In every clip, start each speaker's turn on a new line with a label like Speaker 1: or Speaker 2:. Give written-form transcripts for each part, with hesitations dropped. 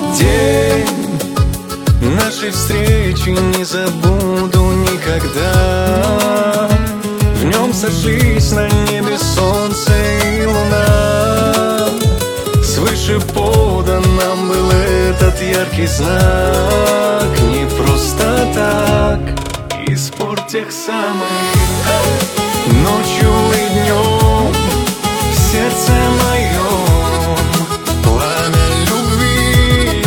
Speaker 1: День нашей встречи не забуду никогда. В нем сошлись на небе солнце и луна. Свыше подан нам был этот яркий знак. Не просто так, из пор тех самых. Ночью и днем в сердце моем пламя любви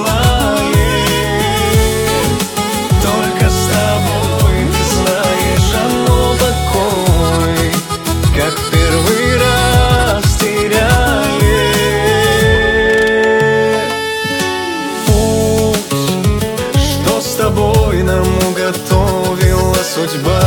Speaker 1: пылает. Только с тобой, ты знаешь, оно такой, как в первый раз теряет. Путь, что с тобой нам уготовила судьба,